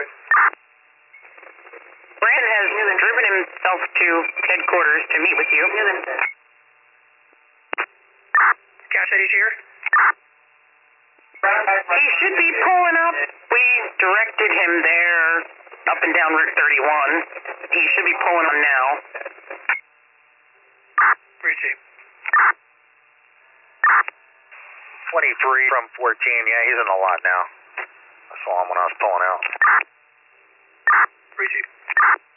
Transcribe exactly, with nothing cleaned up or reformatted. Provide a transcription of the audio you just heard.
Copy. Brandon has driven himself to headquarters to meet with you. Cash said he's here? He should be pulling up. We directed him there, up and down Route thirty-one. He should be pulling up now. Receive. twenty-three from fourteen, yeah, he's in the lot now. I saw him when I was pulling out. Receive.